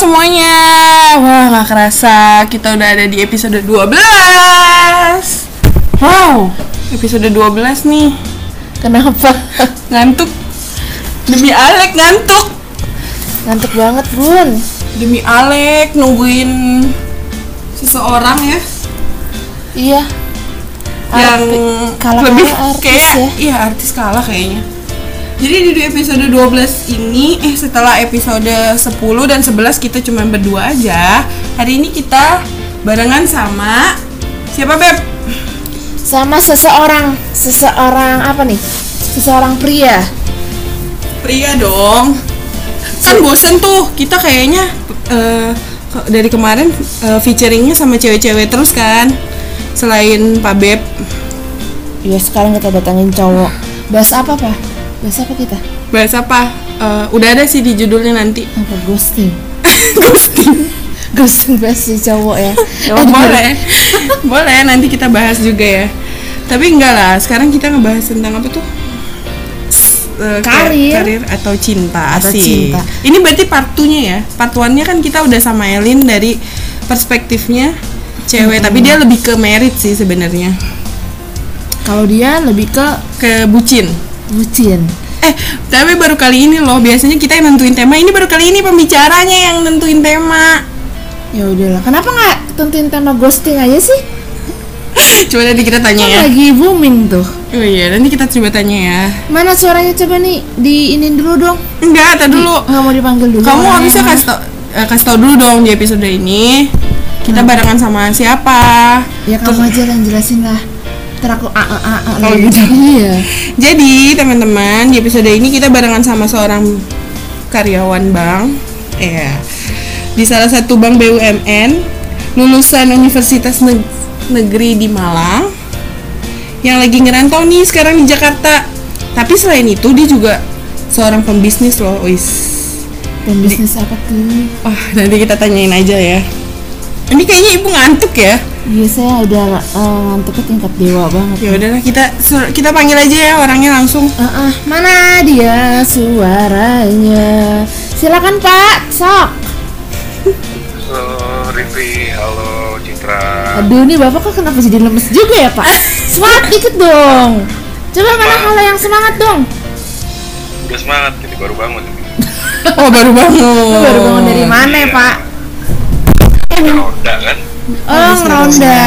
semuanya. Wah, gak kerasa kita udah ada di episode 12. Wow, episode 12 nih. Kenapa? Ngantuk. Demi Alek ngantuk. Ngantuk banget, Bun. Demi Alek nungguin seseorang ya. Iya. Yang kalah lebih artis kayak ya. Iya, artis kalah kayaknya. Jadi di episode 12 ini setelah episode 10 dan 11 kita cuma berdua aja. Hari ini kita barengan sama siapa, Beb? Sama seseorang apa nih? Seseorang pria. Pria dong. Kan bosen tuh kita kayaknya dari kemarin featuringnya sama cewek-cewek terus kan. Selain Pak Beb. Ya sekarang kita datangin cowok. Bahas apa, Pak? Bahas apa kita? Bahas apa? Udah ada sih di judulnya nanti. Apa ghosting? Ghosting. Ghosting bahas si cowok ya. Boleh. Boleh nanti kita bahas juga ya. Tapi enggak lah, sekarang kita ngebahas tentang apa tuh? Karir atau cinta. Asik. Ini berarti part 2-nya ya. Part 1-nya kan kita udah sama Elin dari perspektifnya cewek, tapi dia lebih ke merit sih sebenarnya. Kalau dia lebih ke bucin. Tapi baru kali ini loh, biasanya kita yang nentuin tema. Ini baru kali ini pembicaranya yang nentuin tema. Ya udahlah, kenapa nggak tentuin tema ghosting aja sih? Coba nanti kita tanya kan ya. Lagi booming tuh. Oh iya, nanti kita coba tanya ya. Mana suaranya, coba nih diinin dulu dong. Enggak, tadi dulu. Nggak mau dipanggil dulu. Kamu harusnya kasih tau dulu dong di episode ini. Kita barengan sama siapa? Ya kamu aja yang jelasin lah. Ntar aku kalau gitu. Iya. Jadi teman-teman, di episode ini kita barengan sama seorang karyawan bank. Di salah satu bank BUMN, lulusan Universitas Negeri di Malang, yang lagi ngerantau nih sekarang di Jakarta. Tapi selain itu dia juga seorang pembisnis loh, Pembisnis apa tuh? Wah, nanti kita tanyain aja ya. Ini kayaknya ibu ngantuk ya. Iya, saya udah ngantuknya tingkat dewa banget. Ya udahlah, kita panggil aja ya orangnya langsung. Mana dia suaranya? Silakan Pak, sok. Halo Rifri, halo Citra. Aduh, nih Bapak kok kenapa jadi lemes juga ya Pak? Semangat dikit dong. Coba mana hal yang semangat dong. Udah semangat, ini baru bangun. Oh, baru bangun. Baru bangun dari mana ya Pak? Ronda kan? Oh, ngeronda.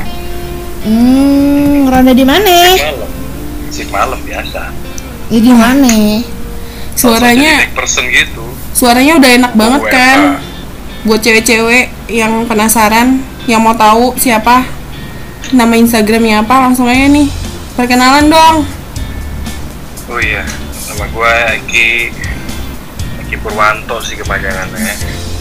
Ngeronda di mana? Sip malam biasa. Ya di mana? Suaranya person gitu. Suaranya udah enak banget kan? Buat cewek-cewek yang penasaran, yang mau tahu siapa, nama Instagramnya apa, langsung aja nih. Perkenalan dong. Oh iya, nama gue Eki Purwanto sih kepanjangannya.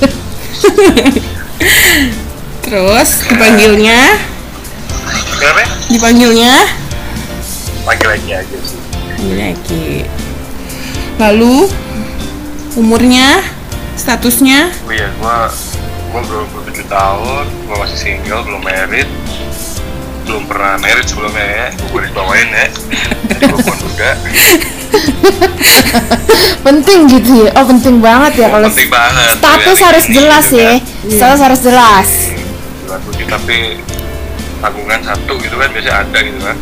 Terus dipanggilnya? Kenapa? Dipanggilnya? Panggil Eki aja sih. Panggilnya Eki. Lalu umurnya, statusnya? Oh iya, gue belum 27 tahun, gue masih single, belum married, belum pernah married sebelumnya ya. Gue garis bawain ya. Jadi gue pun udah. Penting gitu ya? Oh penting banget ya kalau penting banget. Status harus jelas ya. Status harus jelas. 27 tapi tanggungan 1 gitu kan biasanya ada gitu kan.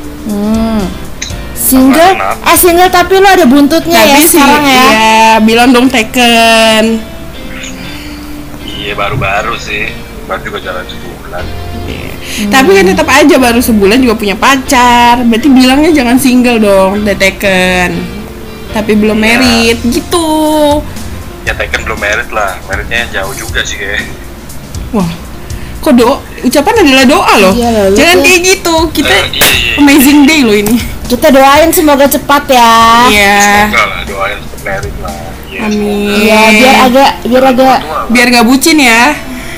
Single tapi lo ada buntutnya tapi ya sekarang ya. Iya, bilang dong Taken. Iya baru-baru sih. Baru juga jalan sebulan. Tapi kan tetap aja baru sebulan juga punya pacar. Berarti bilangnya jangan single dong, udah Taken. Tapi belum married gitu. Ya Taken belum married lah. Marriednya jauh juga sih kayak. Wah, kok ucapan adalah doa loh. Iya, jangan kayak gitu. Kita amazing day loh ini. Kita doain semoga cepat ya. Iya. Semoga lah, doain cepat married lah. Yes, amin. Iya, biar agak bucin ya.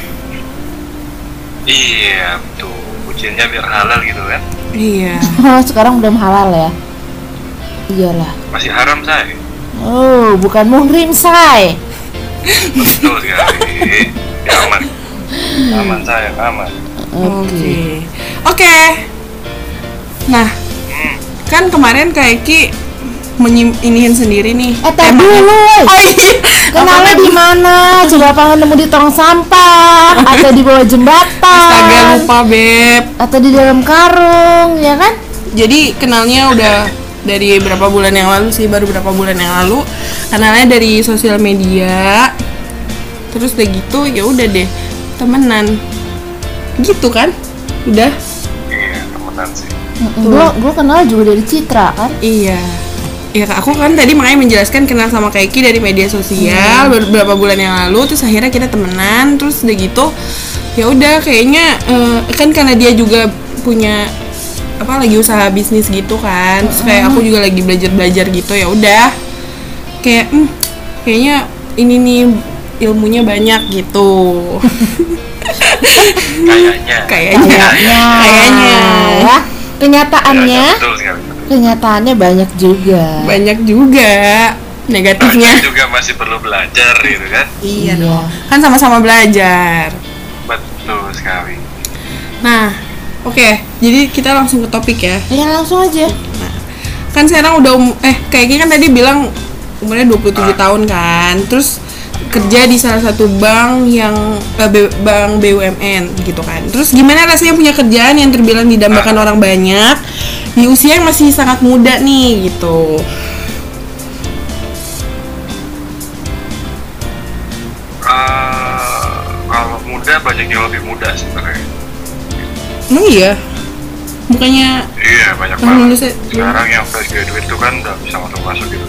Iya, betul. Bucinnya biar halal gitu kan. Iya. Oh, sekarang belum halal ya. Iyalah. Masih haram say. Oh, bukan muhrim say. Betul sekali. Ya, aman sayang, aman. Oke. Nah, kan kemarin Kak Eki iniin sendiri nih. Tadi dulu. Oh iya, Kenalnya di mana? Coba apa nemu di tong sampah atau di bawah jembatan? Astaga, lupa Beb. Atau di dalam karung, ya kan? Jadi kenalnya udah dari berapa bulan yang lalu sih, baru berapa bulan yang lalu. Kenalnya dari sosial media. Terus udah gitu ya udah deh temenan. Gitu kan? Udah. Iya, temenan sih. Gue kenal juga dari Citra kan? Iya. Ya aku kan tadi makanya menjelaskan kenal sama Kaiki dari media sosial beberapa bulan yang lalu, terus akhirnya kita temenan, terus udah gitu ya udah kayaknya kan karena dia juga punya apa lagi usaha bisnis gitu kan, terus kayak aku juga lagi belajar gitu, ya udah kayak kayaknya ini nih ilmunya banyak gitu. Kayaknya. Ya. Kenyataannya Ya, betul sekali. kenyataannya banyak juga negatifnya. Kita juga masih perlu belajar gitu kan. Iya dong. Kan sama-sama belajar. Betul sekali. Nah, oke. Jadi kita langsung ke topik ya. Ya langsung aja. Kan sekarang udah kayaknya kan tadi bilang umurnya 27 tahun kan. Terus kerja di salah satu bank yang bank BUMN gitu kan. Terus gimana rasanya punya kerjaan yang terbilang didambakan orang banyak di usia yang masih sangat muda nih gitu. Kalau muda banyak yang lebih muda sebenarnya. Emang iya? Bukannya Iya, banyak yang banget. lulusnya Sekarang yang fresh graduate itu kan udah bisa masuk gitu.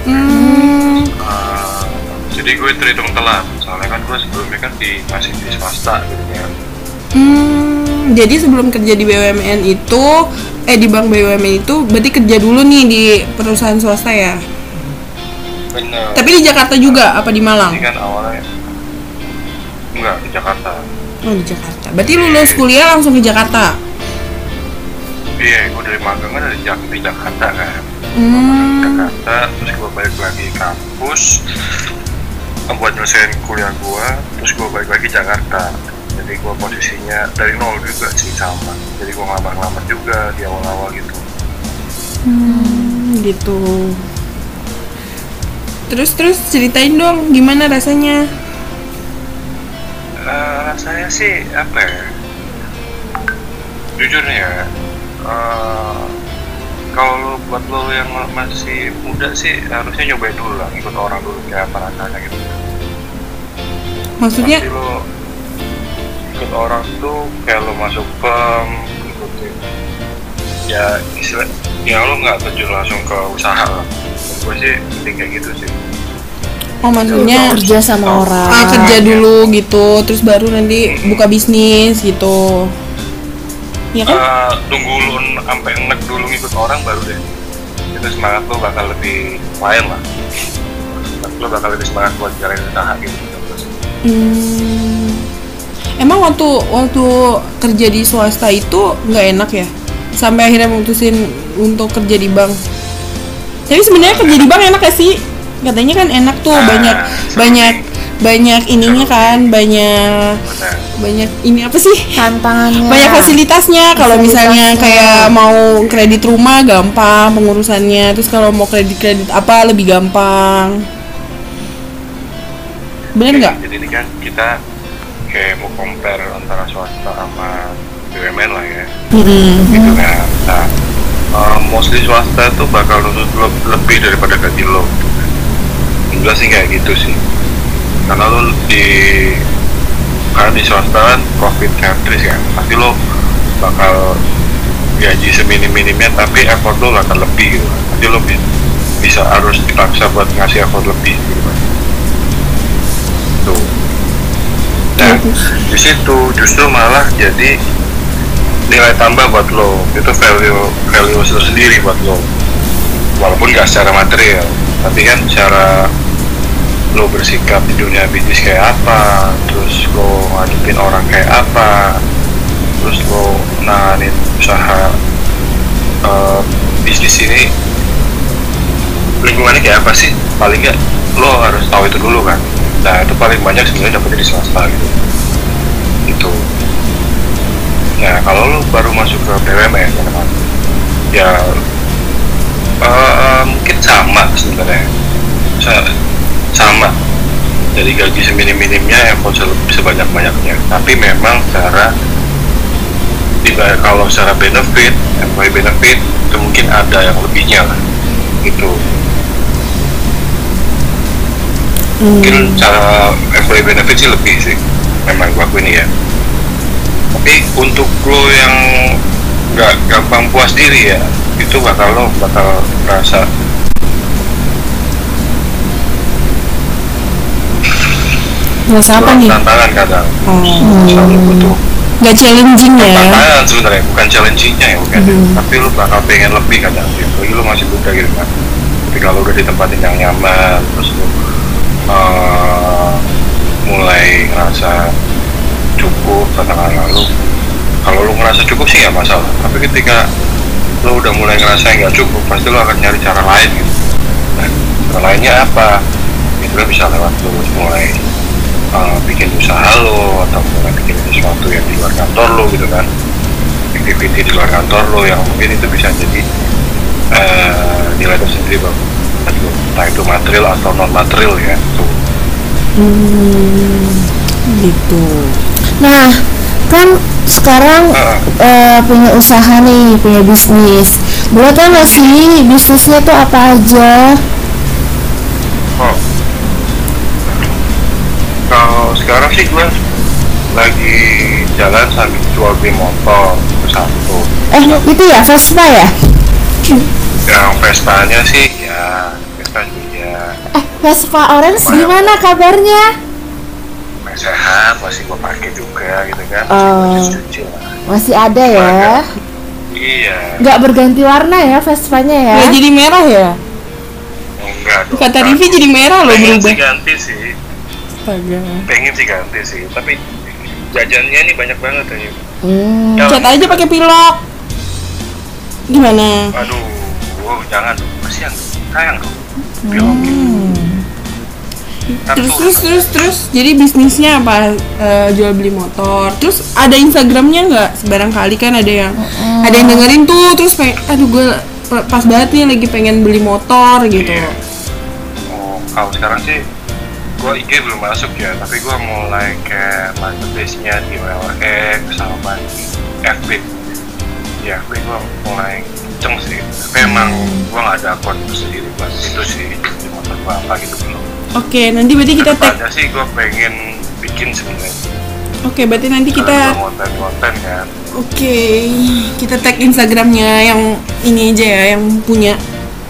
Jadi gue terhitung telat, soalnya kan gue sebelumnya kan masih di swasta gitu kan. Jadi sebelum kerja di BUMN itu di bank BUMN itu berarti kerja dulu nih di perusahaan swasta ya? Bener. Tapi di Jakarta juga apa di Malang? Ini kan awalnya enggak di Jakarta. Oh di Jakarta. Berarti lulus kuliah langsung ke Jakarta? Iya, gue dari magang kan di Jakarta kan. Jakarta, terus gue balik lagi kampus buat nyelesain kuliah gue, terus gue balik lagi Jakarta. Jadi gue posisinya dari nol juga sih sama. Jadi gue ngelamar juga di awal-awal gitu. Gitu. Terus ceritain dong gimana rasanya? Rasanya sih apa ya? Jujur nih ya, kalau buat lo yang masih muda sih harusnya nyobain dulu lah, ikut orang dulu kayak apa rasanya gitu. Maksudnya? Pasti lo ikut orang tuh kayak lo masuk bank, ikutin ya istilah, ya lo nggak terjun langsung ke usaha lah. Gue sih penting kayak gitu sih. Oh maksudnya Kerja sama orang. kerja dulu gitu, terus baru nanti buka bisnis gitu. Ya kan? Tunggu lo sampai enek dulu ngikut orang baru deh. Itu semangat lo bakal lebih lain lah. Lo bakal lebih semangat buat jalanin usaha gitu. Emang waktu kerja di swasta itu nggak enak ya? Sampai akhirnya memutusin untuk kerja di bank. Tapi sebenarnya kerja di bank enak gak sih? Katanya kan enak tuh, banyak ininya kan, banyak ini apa sih? Tantangannya. Banyak fasilitasnya. Kalau misalnya kayak mau kredit rumah gampang pengurusannya, terus kalau mau kredit apa lebih gampang. Bener nggak? Jadi ini kan kita kayak mau compare antara swasta sama BUMN lah ya. Gitu kan. Nah, mostly swasta tuh bakal nuntut lebih daripada gaji lo. Jelas sih kayak gitu sih. Karena lo di swasta kan profit centris kan, pasti lo bakal gaji seminim-minimnya tapi effort lo akan lebih gitu. Nanti lo bisa harus dipaksa buat ngasih effort lebih gitu kan. Tuh. Nah, di situ justru malah jadi nilai tambah buat lo, itu value tersendiri buat lo, walaupun nggak secara material, tapi kan secara lo bersikap di dunia bisnis kayak apa, terus lo ngadepin orang kayak apa, terus lo nanganin usaha bisnis ini lingkungannya kayak apa sih, paling nggak lo harus tahu itu dulu kan. Nah itu paling banyak sebenarnya dapetnya di swasta gitu. Itu. Nah kalau lo baru masuk ke BUMN ya mungkin sama sebenarnya, sama dari gaji seminim-minimnya yang sebanyak-banyaknya. Tapi memang secara kalau secara benefit, employee benefit itu mungkin ada yang lebihnya lah, gitu. Mungkin cara employee benefit sih lebih sih, memang gua akuin ya. Tapi untuk lo yang nggak gampang puas diri ya, itu bakal merasa apa nih? tantangan kadang. Selalu butuh. Gak challenging ya? Tantangan sebenarnya, bukan challengingnya ya, bukan. Tapi lu bakal pengen lebih kadang gitu. Lu masih muda gitu kan. Tapi kalau udah di tempat yang nyaman, terus lu mulai ngerasa cukup tantangan lu. Kalau lu ngerasa cukup sih nggak masalah. Tapi ketika lu udah mulai ngerasa nggak cukup, pasti lu akan nyari cara lain gitu. Nah, cara lainnya apa? Itu kan bisa lewat lu mulai bikin usaha lo, atau mulai bikin sesuatu yang di luar kantor lo gitu kan, activity di luar kantor lo yang mungkin itu bisa jadi nilai tersendiri bang, entah itu material atau non material ya tuh. Gitu. Nah kan sekarang punya usaha nih, punya bisnis. Boleh tau gak sih bisnisnya tuh apa aja? Kalau sekarang sih gue lagi jalan sambil jual beli motor satu. Itu ya Vespa ya? Yang Vespanya sih ya Vespa juga. Vespa Orange gimana kabarnya? Sehat, masih gue pakai juga gitu kan. Cuci lah. Masih ada ya? Iya. Nggak berganti warna ya Vespanya ya? Nggak jadi merah ya? Enggak dong. Kata Rivi jadi merah loh berubah. Pengen sih ganti sih. Pengen sih ganti sih, tapi jajannya ini banyak banget aja. Cat aja pakai pilok. Gimana? Aduh, jangan dong, kasihan, sayang dong. Pilok gitu. Terus jadi bisnisnya apa? Jual beli motor. Terus ada Instagramnya nggak? Barangkali kan ada yang dengerin tuh, terus kayak aduh gue pas banget nih lagi pengen beli motor gitu. Iya. Kalau sekarang sih gue IG belum masuk ya, tapi gue mulai kayak marketplace-nya di OLX sama di FB. Ya FB gue mulai kenceng sih, tapi emang gue nggak ada akun sendiri buat itu sih, di motor gue apa gitu belum. Oke, nanti berarti kita tag. Ada sih gue pengen bikin sebenarnya. Oke, berarti nanti kita konten kan. Oke, kita tag Instagramnya yang ini aja ya, yang punya.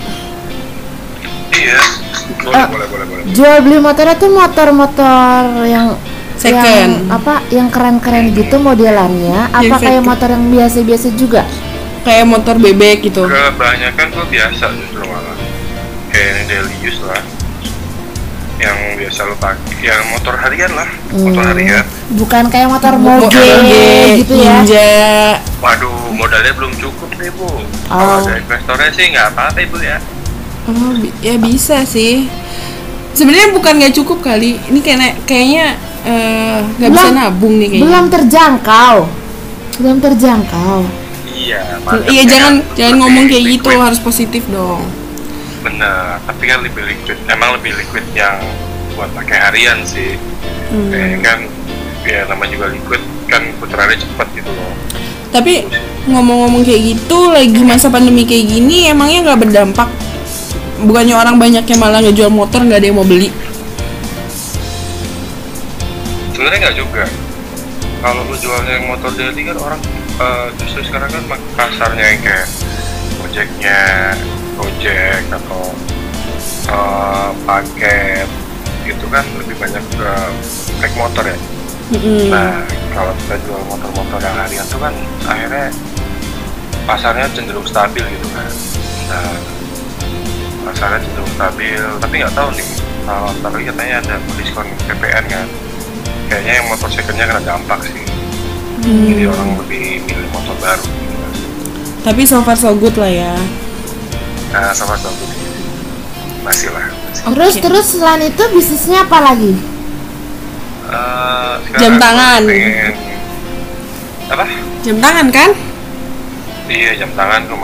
Iya. Boleh. Jual beli motornya tuh motor-motor yang second, yang keren-keren gitu modelannya, apa kayak motor yang biasa-biasa juga? Kayak motor bebek gitu. Kebanyakan gue biasa justru malah. Kayak yang daily use lah. Yang biasa lo pakai, yang motor harian lah, motor harian. Bukan kayak motor moge gitu ya? Ninja. Waduh, modalnya belum cukup nih bu. Kalau ada investornya sih nggak apa-apa ibu ya. Ya bisa sih. Sebenarnya bukan nggak cukup kali. Ini kayaknya nggak bisa nabung nih kayaknya. Belum terjangkau. Iya, jangan ngomong kayak liquid. Gitu, harus positif dong. Bener, tapi kan lebih liquid. Emang lebih liquid yang buat pakai harian sih. Kayaknya kan, ya namanya juga liquid kan putarannya cepat gitu loh. Tapi ngomong-ngomong kayak gitu, lagi masa pandemi kayak gini, emangnya nggak berdampak? Bukannya orang banyak yang malah ngejual motor, nggak ada yang mau beli? Sebenarnya nggak juga. Kalau lu jualnya yang motor daily kan orang justru sekarang kan kasarnya yang kayak Gojek atau paket gitu kan lebih banyak naik motor ya. Nah kalau kita jual motor-motor yang harian tuh kan akhirnya pasarnya cenderung stabil gitu kan. Nah pasarnya cenderung stabil, tapi nggak tahu nih kalau ntar lagi katanya ada diskon PPN kan, kayaknya yang motor secondnya kena dampak sih. Jadi orang lebih milih motor baru gitu kan. Tapi so far so good lah ya. Nah so far so good masih lah. Terus selain itu bisnisnya apa lagi? Jam tangan. Apa? Jam tangan kan? Iya jam tangan tuh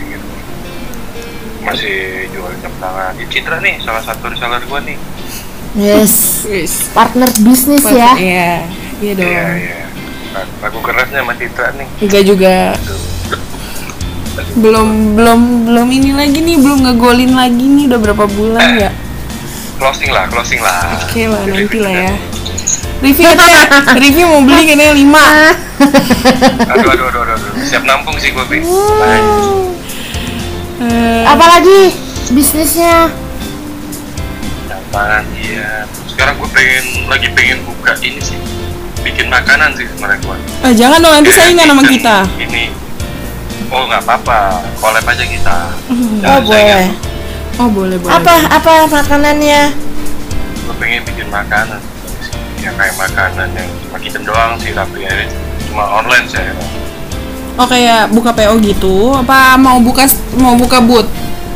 masih jual jam tangan di Citra nih, salah satu reseller gua nih. Yes. Wis. Partner bisnis ya. Iya, iya dong. Iya. Lagu kerasnya sama Citra nih. Enggak juga. Belum ini lagi nih, belum ngegolin lagi nih, udah berapa bulan ya? Closing lah. Oke lah, nanti lah ya. Review mau beli kayaknya 5. Aduh. Siap nampung sih gue, Bi. Apalagi bisnisnya? Apaan ya? Sekarang gue lagi pengen buka ini sih. Bikin makanan sih sebenarnya gue. Jangan dong, nanti saingan sama kita. Ini. Oh nggak apa-apa, collab aja kita. Oh boleh. Oh boleh. Apa makanannya? Gue pengen bikin makanan. Ya kayak makanan yang cuma kitchen doang sih, tapi ya cuma online saya. Oh kayak buka PO gitu? Apa mau buka booth?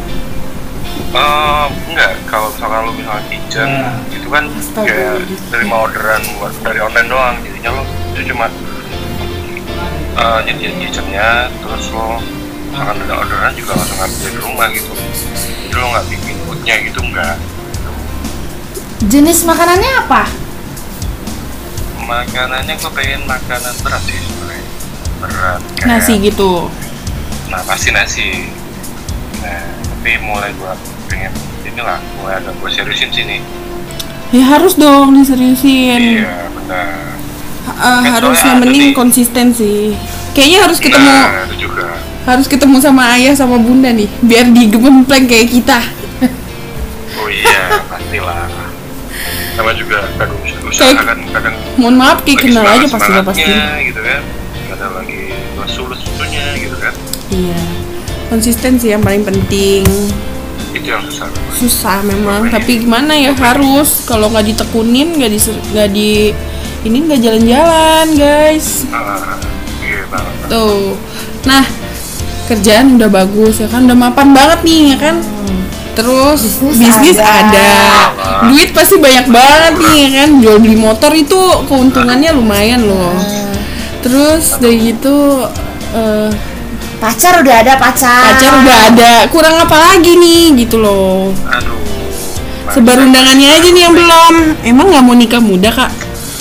Enggak, kalau misalkan lo misalnya kitchen itu kan kayak terima orderan buat dari online doang, jadinya lo itu cuma nyediain kitchennya, terus lo misalkan ada orderan juga langsung ngambil dari rumah gitu, jadi lo nggak bikin foodnya gitu, enggak. Jenis makanannya apa? Makanannya gue pengen makanan berat sih sebenarnya, berat kayak Nasi gitu? Nah pasti nasi. Nah tapi mulai gue pengen inilah, mulai agak gue seriusin sini. Ya harus dong diseriusin. Iya benar. Harus yang penting konsisten sih. Kayaknya harus ketemu. Nah, itu juga. Harus ketemu sama ayah sama bunda nih, biar digempleng kayak kita. Oh iya, pastilah. Sama juga kadang usaha kan kadang. Mohon maaf, kayak kenal aja pasti. Gitu kan. Kadang lagi lesu-lesunya gitu kan. Iya. Konsisten sih yang paling penting. Itu yang susah. Susah memang, tapi gimana ya, harus. Kalau nggak ditekunin, nggak jalan-jalan guys. Iya banget. Tuh, nah kerjaan udah bagus ya kan, udah mapan banget nih ya kan. Terus bisnis ada. Duit pasti banyak banget nih ya kan. Jual beli motor itu keuntungannya lumayan loh. Terus dari gitu pacar udah ada. Pacar udah ada. Kurang apa lagi nih gitu loh. Aduh. Sebar undangannya aja nih yang belum. Emang nggak mau nikah muda kak?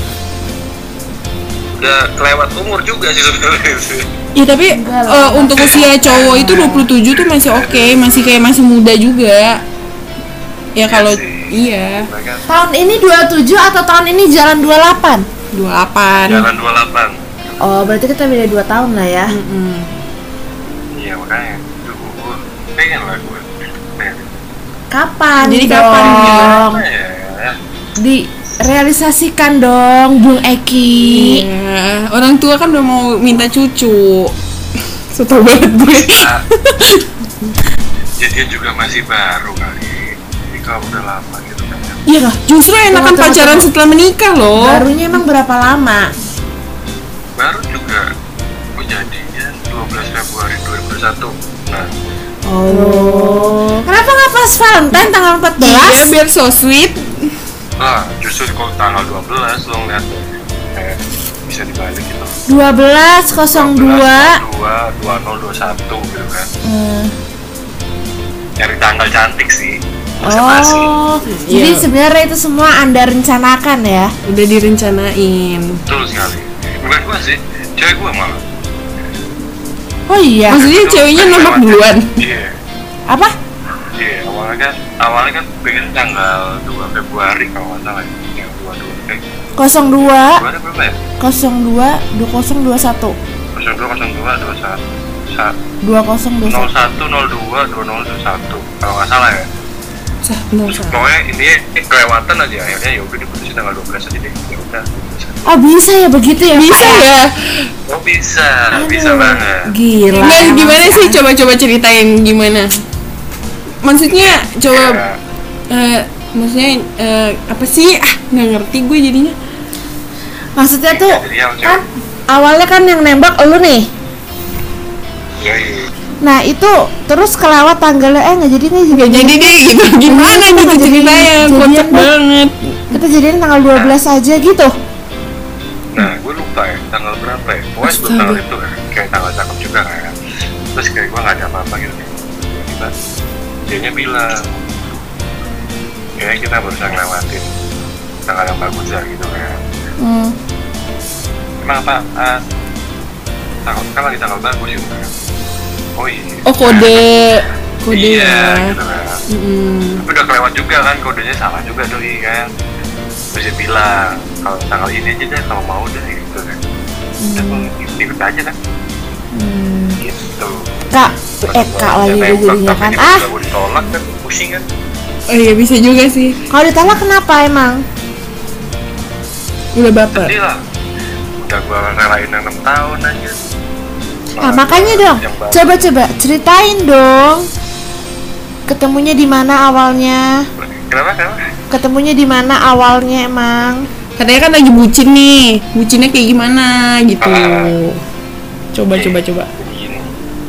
Udah kelewat umur juga sih sebenarnya sih. Ya tapi untuk usia cowok itu 27 tuh masih oke, masih kayak masih muda juga. Ya kalau iya. Tahun ini 27 atau tahun ini jalan 28? 28. Jalan 28. Oh, berarti kita beda 2 tahun lah ya. Iya makanya. Gue pengen lah gue. Kapan? Jadi dong? kapan Ya. Direalisasikan dong, Bung Eki. Iya, orang tua kan udah mau minta cucu. Soto banget gue. Ya dia juga masih baru kali. Jadi kalau udah lama gitu kan. Iya lah, justru enakan pacaran setelah menikah loh. Barunya emang berapa lama? Baru juga. Gue jadinya 12 Februari 2021. Nah. Oh. Kenapa nggak pas Valentine tanggal 14? Iya, biar so sweet. Justru kalau tanggal 12 lo ngeliat bisa dibalik gitu. 12/02/2021 gitu kan. Nyari tanggal cantik sih. Oh, jadi sebenarnya itu semua Anda rencanakan ya? Udah direncanain. Betul sekali. Bukan gua sih, cewek gua malah. Oh iya. Maksudnya ceweknya nembak duluan? Iya. Apa? Iya, awalnya kan pengen tanggal 2 Februari kalau nggak salah ya. Yang 02 Februari berapa ya? 02 2021 2021 kalau nggak salah ya. Pokoknya ini kelewatan aja, akhirnya ya udah diputusin tanggal 12 aja deh. Ya udah. Oh bisa ya begitu ya? Bisa ya? Oh bisa banget. Gila. Nggak, gimana sih? Coba ceritain gimana? Maksudnya coba maksudnya apa sih? Nggak ngerti gue jadinya. Maksudnya tuh kan awalnya kan yang nembak lu nih. Iya. Nah itu terus kelewat tanggalnya nggak jadi nih juga. Jadi deh gitu. Gimana gitu ceritanya? Kocak banget. Kita jadiin tanggal 12 aja gitu. Nah, gue lupa ya tanggal berapa ya. Pokoknya sebelum tanggal itu kan, kayak tanggal cakep juga kan. Terus kayak gue nggak ada apa-apa gitu. Tiba-tiba dianya bilang, kayaknya kita barusan ngelewatin tanggal yang bagus ya gitu kan. Emang apa tanggal kan lagi tanggal bagus gitu kan. Oh iya. Oh kode Iya, ya. gitu kan. Tapi udah kelewat juga kan, kodenya salah juga doi kan. Terus dia bilang kalau tanggal ini aja deh kalau mau deh gitu kan. Udah gue ikut aja kan. Gitu. Kak lagi gue jadinya kan. Kalau gue ditolak kan pusing kan. Oh iya bisa juga sih. Kalau ditolak kenapa emang? Udah baper. Sedih lah. Udah gue relain 6 tahun aja. Nah, makanya dong, coba ceritain dong. Ketemunya di mana awalnya? Kenapa? Ketemunya di mana awalnya emang? Katanya kan lagi bucin nih. Bucinnya kayak gimana gitu. Coba. Jadi gini.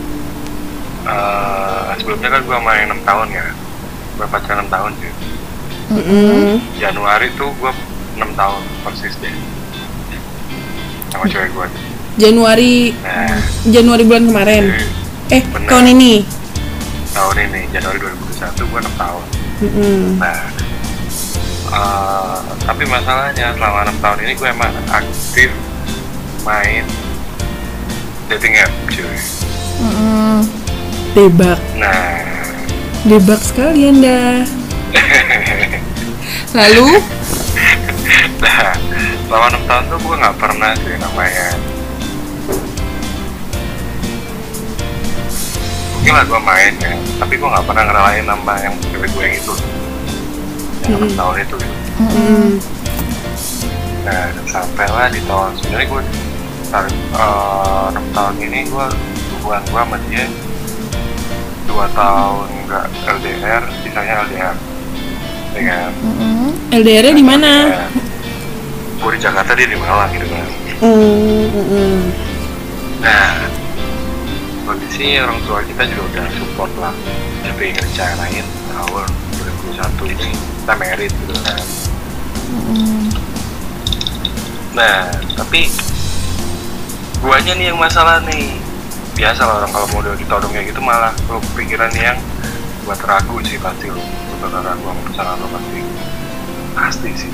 Sebelumnya kan gue main 6 tahun ya. Gue pacaran 6 tahun sih. Januari tuh gue 6 tahun persis deh sama cewek gue. Januari bulan kemarin. Bener. Tahun ini Januari 2021 gue 6 tahun. Nah, tapi masalahnya selama 6 tahun ini gue emang aktif main dating app cuy. Debak sekali Anda. Lalu Nah, selama 6 tahun tuh gue gak pernah sih namanya, mungkin lah gue main ya, tapi gue gak pernah ngerelain nama yang cewek gue yang itu, yang 6 tahun itu gitu. Nah, sampailah di tahun, sebenarnya gue 6 tahun ini gue hubungan gue sama dia 2 tahun gak LDR, sisanya LDR ya kan. LDR-nya di mana? Gue di Jakarta, dia di Malang gitu kan. Nah, kondisi orang tua kita juga udah support lah, tapi ngerencanain tahun 2021 ini kita married gitu kan. Nah, tapi guanya nih yang masalah nih. Biasa lah orang kalau mau udah ditodong kayak gitu malah lo kepikiran yang buat ragu sih pasti lo bakal ragu sama pasangan lo pasti sih.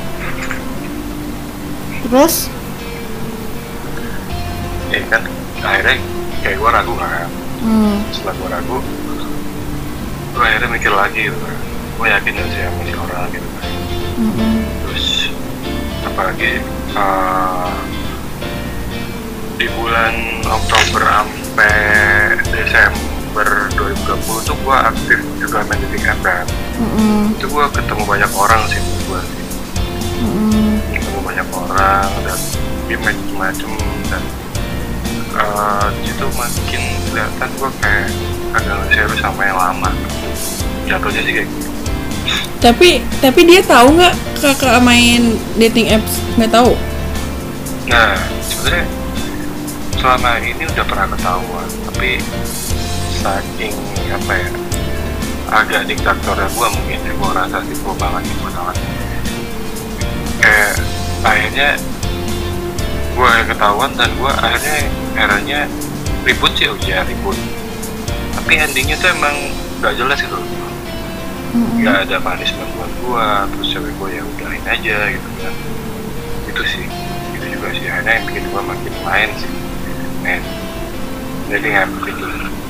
Terus? Ya kan, akhirnya kayak gue ragu kan. Setelah gue ragu, gue akhirnya mikir lagi gitu kan. Gue yakin gak sih sama si orang gitu kan. Terus apalagi di bulan Oktober sampai Desember 2020 tuh gue aktif juga main dating app kan. Itu gue ketemu banyak orang sih gue sih. Ketemu banyak orang dan di macam-macam, dan di situ makin kelihatan gue kayak agak serius sama yang lama. Jatuhnya sih kayak gitu. Tapi dia tahu nggak kakak main dating apps? Nggak tahu. Nah, sebenarnya selama ini udah pernah ketahuan, tapi saking apa ya, agak diktatornya gue mungkin ya, gue rasa sih gue banget. Kayak akhirnya gue ketahuan dan gue akhirnya ribut sih, ribut. Tapi endingnya tuh emang gak jelas gitu. Gak ada punishment buat gue, terus cewek gue ya udahin aja gitu kan. Itu sih, itu juga sih akhirnya yang bikin gue makin main sih. Jadi nggak begitu.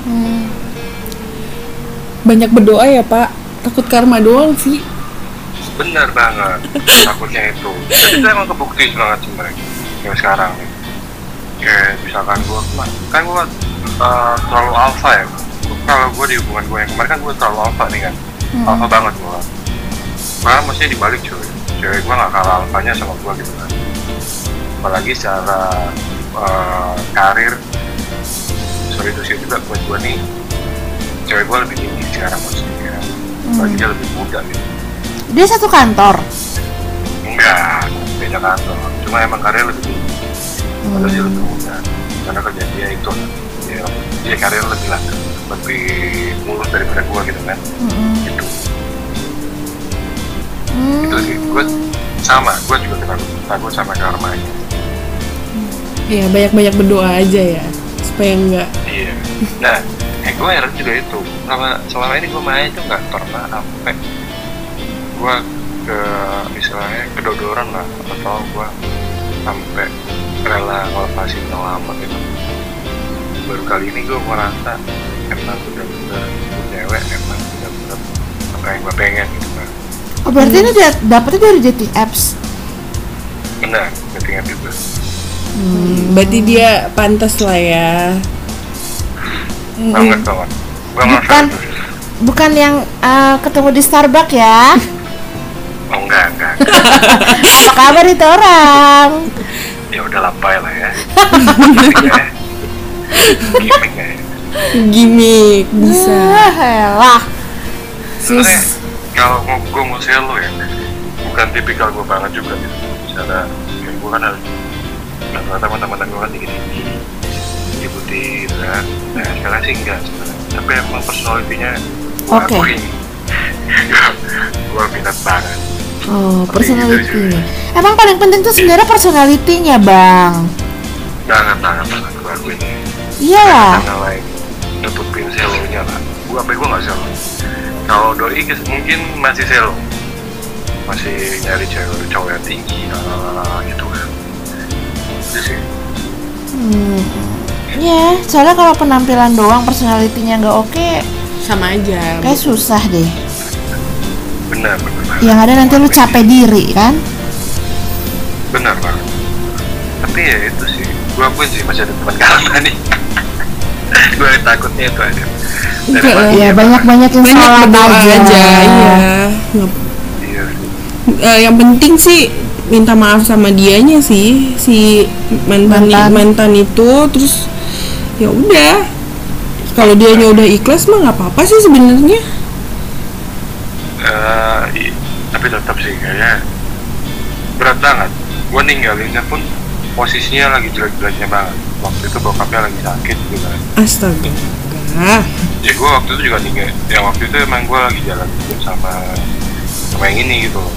Banyak berdoa ya Pak, takut karma doang sih. Benar banget, takutnya itu. Tapi itu emang kebukti banget sebenarnya. Kayak sekarang nih, kayak misalkan gue kan gue terlalu alpha ya. Kalau gue di hubungan gue yang kemarin kan gue terlalu alpha nih kan, alpha banget gue. Karena mestinya dibalik cuy, cewek gue nggak kalah alphanya sama gue gitu kan. Apalagi secara karir, itu sih juga buat gue nih, cewek gue lebih tinggi sekarang maksudnya, apalagi dia lebih muda gitu. Dia satu kantor? Enggak, beda kantor, cuma emang karir lebih tinggi. Padahal dia lebih muda, karena kerja dia itu dia karir lebih mulus daripada gue gitu kan. Gitu. Itu sih, gue juga takut sama karmanya. Iya, banyak-banyak berdoa aja ya, supaya enggak. Iya. Nah, gue heran juga itu. Selama ini gue main itu nggak pernah sampai gue ke misalnya kedodoran lah, atau gue sampai rela ngelepasin yang lama gitu. Baru kali ini gue merasa emang bener-bener cewek, emang bener-bener apa yang gue pengen gitu kan. Oh berarti ini dapetnya dari dating apps? Benar, dating apps juga. Berarti dia pantas lah ya. Banget kawan. Gue Bukan, bukan yang ketemu di Starbucks ya? Oh enggak. Apa kabar itu orang? Ya udah lampai lah ya. Gimik ya. Gimik bisa. Lah. Sebenarnya kalau gue mau selo ya, bukan tipikal gue banget juga gitu. Misalnya kayak gue kan harus teman-teman gue kan tinggi-tinggi, putih gitu kan. Nah sekarang sih enggak sebenarnya. Tapi emang personalitinya Oke. Gue minat banget. Oh, personality. Emang paling penting tuh sebenarnya personalitinya, Bang. Banget gue akuin. Iyalah. Jangan lain nutupin selonya lah. Gue nggak selo. Kalau doi mungkin masih selo, masih nyari cowok yang tinggi, gitu kan. Itu sih. Ya, soalnya kalau penampilan doang personalitinya nggak oke, Sama aja. kayak susah deh. Benar. Yang ada nanti lu capek diri kan? Benar banget. Tapi ya itu sih, gue akuin sih masih ada teman karma nih. Gue takutnya itu aja. Ya banyak yang salah berdoa aja. Iya. Iya. Yang penting sih minta maaf sama dianya sih, si mantan itu. Terus ya udah, kalau dianya udah ikhlas mah nggak apa-apa sih sebenarnya. Tapi tetap sih kayaknya berat banget. Gue ninggalinnya pun posisinya lagi jelek-jeleknya banget. Waktu itu bokapnya lagi sakit gitu kan. Astaga. Ya gue waktu itu juga ninggal. Yang waktu itu emang gue lagi jalan hidup sama yang ini gitu.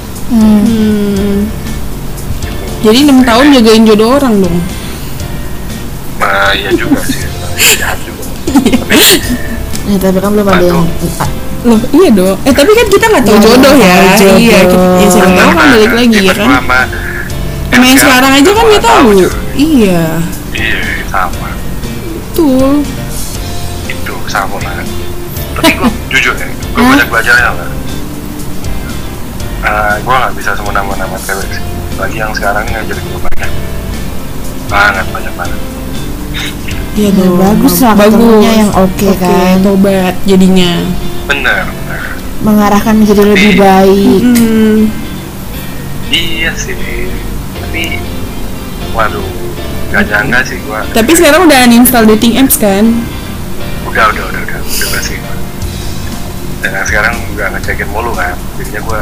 Gitu. Jadi 6 tahun jagain jodoh orang dong. Nah iya juga sih, jahat juga. Tapi kan belum ada yang Loh iya dong. Tapi kan kita nggak tahu Iya, jodoh ya. jodoh. Iya. Ya siapa tahu kan balik lagi ya kan. Sama yang sekarang aja kan nggak tahu. Iya. Iya sama. Betul. Itu sama lah. Tapi gue jujur ya, gue banyak belajarnya lah. Gue nggak bisa semena-mena cewek sih. Lagi yang sekarang ini ngajarin gue banyak banget. Iya Ya, dong. bagus lah ketemunya yang oke kan. Tobat jadinya. Benar. Mengarahkan menjadi lebih baik. Iya sih. Tapi, waduh, gak nyangka sih gue. Tapi sekarang udah uninstall dating apps kan? Udah sih. Dan sekarang juga ngecekin mulu kan. Jadinya gue,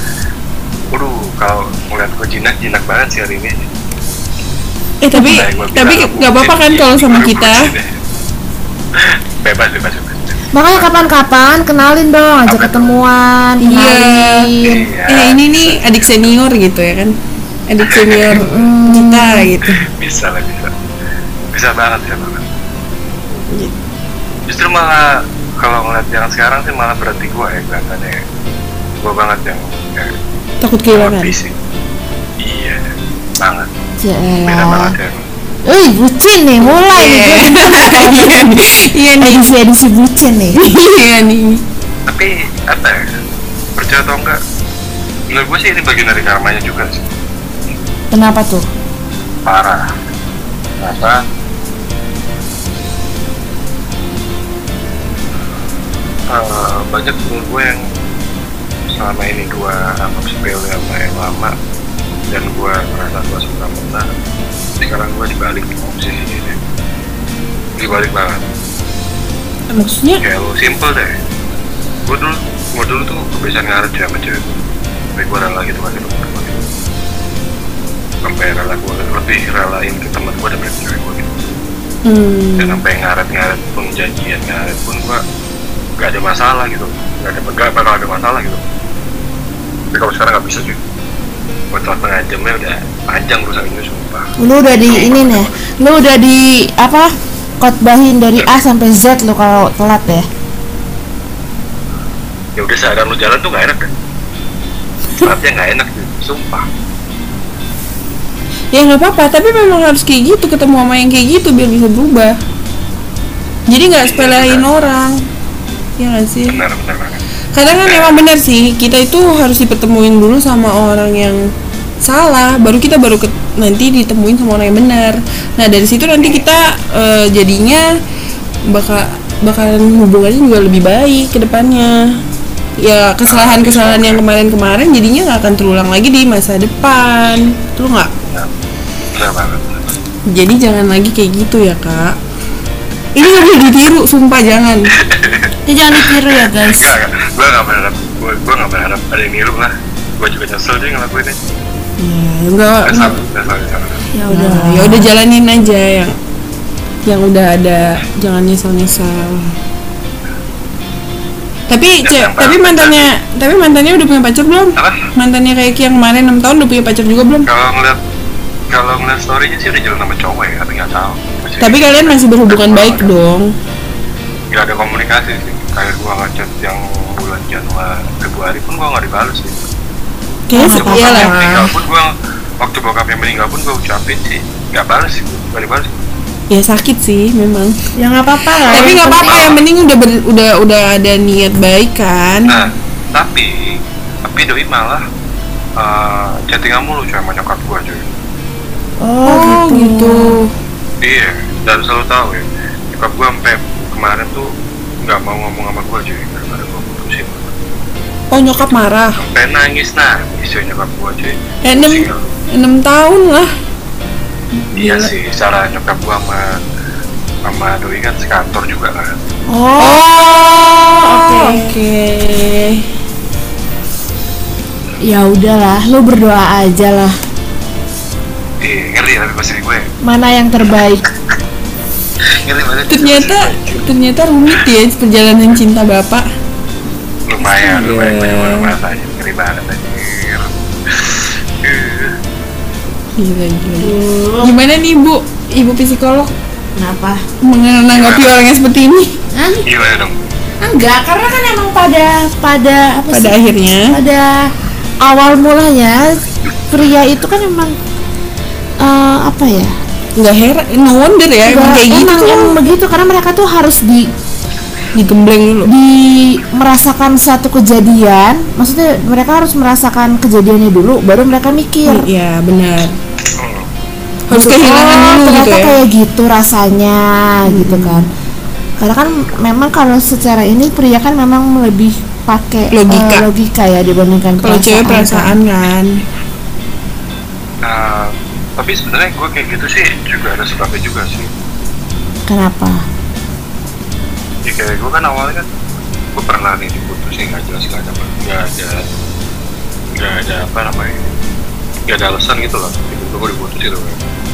kalau ngeliat gue jinak banget sih hari ini. Tapi nggak apa-apa kan kalau sama kita? Bebas. Makanya kapan-kapan kenalin dong, ajak ketemuan, kenalin. Ini nih adik senior gitu ya kan? Adik senior kita gitu. Bisa banget. Justru malah kalau ngeliat yang sekarang sih malah berarti gue ya kelihatannya. Gue banget yang Takut kehilangan. fisik. Iya, banget. Beda Jalan. banget ya. Bucin nih, mulai nih. Iya nih. Edisi bucin nih. Iya nih. Tapi apa ya? Percaya atau enggak? Menurut gue sih ini bagian dari karmanya juga sih. Kenapa tuh? Parah. Kenapa? Banyak menurut gue yang selama ini gue anggap sepele sama yang lama, dan gue ngerasa gue suka sekarang gue dibalik posisinya deh. Dibalik banget. Maksudnya? Kayak lo simple deh. Gue dulu tuh kebiasaan ngaret ya sama cewek. Tapi gue rela gitu kan itu. Sampai gue lebih relain ke teman gue daripada cewek gue gitu. Dan sampai ngaret pun, janjian ngaret pun gue gak ada masalah gitu. Gak bakal ada masalah gitu. Tapi kalau sekarang gak bisa juga. Buat setengah jamnya udah panjang urusan ini sumpah. Lu udah di ini nih. Lu udah di apa? Khotbahin dari A sampai Z lu kalau telat ya. Ya udah seharian lu jalan tuh gak enak kan? Vibe-nya nggak enak gitu, sumpah. Ya nggak apa-apa, tapi memang harus kayak gitu, ketemu sama yang kayak gitu biar bisa berubah. Jadi nggak sepelein orang, ya nggak sih? Benar. Kadang kan emang benar sih, kita itu harus dipertemuin dulu sama orang yang salah, baru kita nanti ditemuin sama orang yang benar. Nah dari situ nanti kita jadinya bakalan hubungannya juga lebih baik ke depannya. Ya kesalahan-kesalahan yang kemarin-kemarin jadinya nggak akan terulang lagi di masa depan, betul nggak? Benar banget. Jadi jangan lagi kayak gitu ya kak. Ini nggak boleh ditiru, sumpah jangan. Ya jangan ditiru ya guys. Gue nggak berharap ada yang niru lah. Gue juga nyesel sih ngelakuinnya. Ya enggak. Ya Ya udah jalanin aja yang udah ada, jangan nyesel. Tapi mantannya udah punya pacar belum? Apa? Mantannya kayak yang kemarin 6 tahun udah punya pacar juga belum? Kalau ngeliat story-nya sih udah jalan sama cowok ya, tapi nggak tahu. Tapi kalian masih berhubungan baik dong? Nggak ada komunikasi sih. Kayak gua ngechat yang bulan Januari, Februari pun gua nggak dibalas sih. Kayaknya iyalah. Waktu bokapnya meninggal pun gua ucapin sih, nggak balas sih, nggak dibalas. Ya sakit sih memang. Ya nggak apa-apa lah. Tapi nggak apa-apa, yang penting udah ada niat baik kan. Nah, tapi doi malah chattingan mulu cuy sama nyokap gua cuy. Oh gitu. Iya, dan selalu tahu ya, nyokap gua sampai kemarin tuh nggak mau ngomong sama gua cuy, gara-gara gua putusin. Oh nyokap marah. Sampai nangis nyokap gua cuy. 6 tahun lah. Iya sih, secara nyokap gua sama doi kan sekantor juga kan. Oke. Ya udahlah, lu berdoa aja lah. Ngeri tapi pasti gue. Mana yang terbaik? Ngeri banget. Ternyata rumit ya perjalanan cinta bapak. Lumayan banyak rasanya. Ngeri banget anjir. Gila. Gimana nih ibu psikolog? Kenapa? Menanggapi orang yang seperti ini? Hah? Gimana dong? Enggak, karena kan emang pada akhirnya pada awal mulanya pria itu kan emang apa ya? Nggak heran, no wonder ya emang kayak gitu. Emang begitu, karena mereka tuh harus digembleng dulu. Merasakan satu kejadian, maksudnya mereka harus merasakan kejadiannya dulu, baru mereka mikir. Iya benar. Harus kehilangan dulu ternyata gitu ya. Kayak gitu rasanya, gitu kan. Karena kan memang kalau secara ini pria kan memang lebih pakai logika ya dibandingkan kalau cewek perasaan kan. Nah, tapi sebenarnya gue kayak gitu sih juga ada sebabnya juga sih. Kenapa? Ya kayak gue kan awalnya kan gue pernah nih diputusin nggak jelas, nggak ada apa namanya, nggak ada alasan gitu loh. Tiba-tiba gue diputusin loh.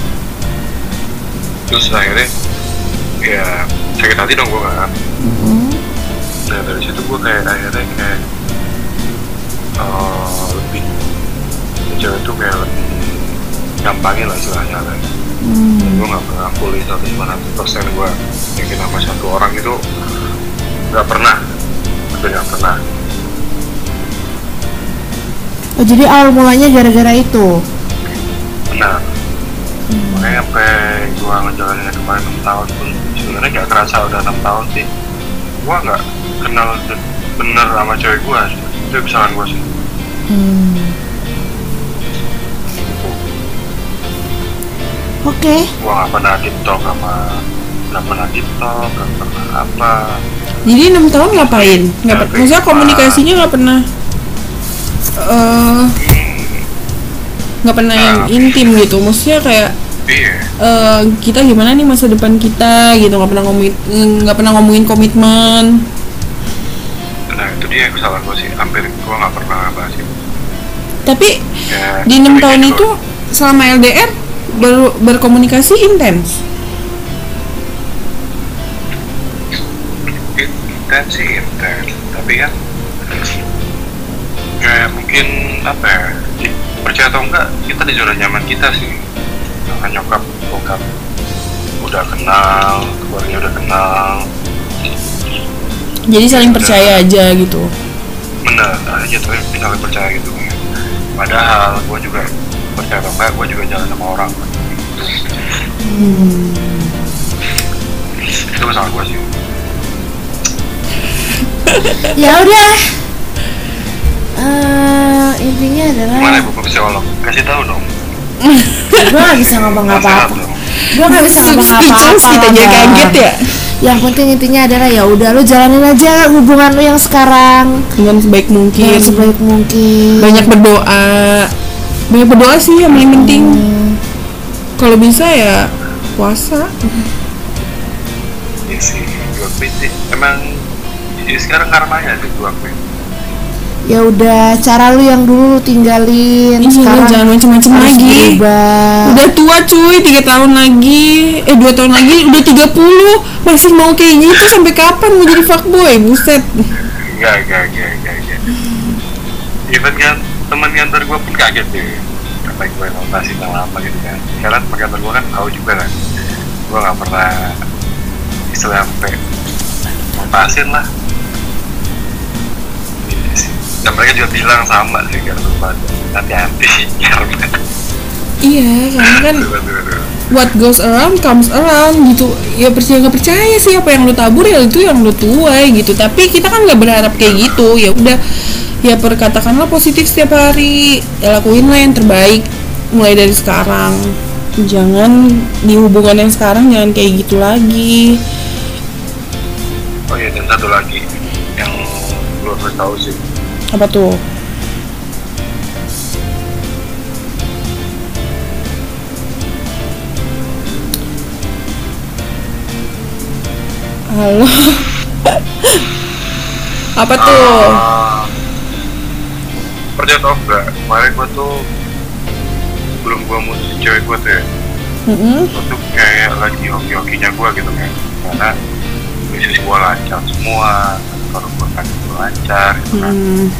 Terus akhirnya ya sakit hati dong gue kan. Nah dari situ gue kayak akhirnya kayak lebih cewek tuh kayak lebih gampangin lah istilahnya kan. Gue nggak pernah fully 100% gue yakin sama satu orang itu, nggak pernah. Oh jadi awal mulanya gara-gara itu? Benar. Makanya sampai gue ngejalaninnya kemarin 6 tahun pun sebenarnya nggak kerasa udah 6 tahun sih. Gue nggak kenal bener sama cewek gue, itu kesalahan gue sih. Oke. Gue nggak pernah TikTok nggak pernah apa. Jadi 6 tahun ngapain? Maksudnya komunikasinya nggak pernah yang intim gitu. Maksudnya kayak kita gimana nih masa depan kita gitu, nggak pernah ngomongin komitmen. Nah itu dia kesalahan gue sih, hampir gue nggak pernah bahas itu. Tapi ya, di 6 tahun itu selama LDR berkomunikasi intens. Intens, tapi kan kayak mungkin apa ya, percaya atau enggak kita di zona nyaman kita sih. Karena nyokap bokap udah kenal, keluarga udah kenal, jadi saling percaya aja gitu. bener aja tapi saling percaya gitu kan. Padahal gue juga percaya atau enggak, gue juga jalan sama orang. Itu masalah gue sih. Ya udah. Intinya adalah. Gimana ibu psikolog? Kasih tahu dong. Gue gak bisa ngomong apa-apa. Gue gak bisa ngomong Speechless apa-apa. kita aja kaget ya. Yang penting intinya adalah ya udah lu jalanin aja hubungan lu yang sekarang Dengan sebaik mungkin. dengan sebaik mungkin. Banyak berdoa. Banyak berdoa sih yang paling penting. Kalau bisa ya puasa. Iya sih, gue sih emang ya sekarang karmanya sih gue akuin. Ya udah, cara lu yang dulu lu tinggalin. Iya, Sekarang jangan macam-macam harus lagi. berubah. Udah tua cuy, 3 tahun lagi 2 tahun lagi udah 30. Masih mau kayak gitu sampai kapan mau jadi fuckboy? Buset. Enggak. Even kan teman kantor gue pun kaget deh. Kata gue notasi sama apa gitu kan. Karena teman kantor gue kan tahu juga kan. Gue nggak pernah istilah sampai notasin lah. Dan mereka juga bilang sama sih kan, hati-hati karena Iya, karena kan what goes around comes around gitu. Ya percaya nggak percaya sih, apa yang lu tabur ya itu yang lu tuai gitu. Tapi kita kan nggak berharap kayak gitu. Ya udah, ya perkatakanlah positif setiap hari. Ya lakuinlah yang terbaik mulai dari sekarang. Jangan di hubungan yang sekarang jangan kayak gitu lagi. oh iya, dan satu lagi yang lu harus tahu sih, Apa tuh? Halo. Apa tuh? percaya tau enggak, kemarin gue tuh belum gue mutusin cewek gue tuh ya, gue tuh kayak lagi hoki-hokinya gue gitu kan, karena bisnis gue lancar semua, kalau gue kan lancar gitu kan,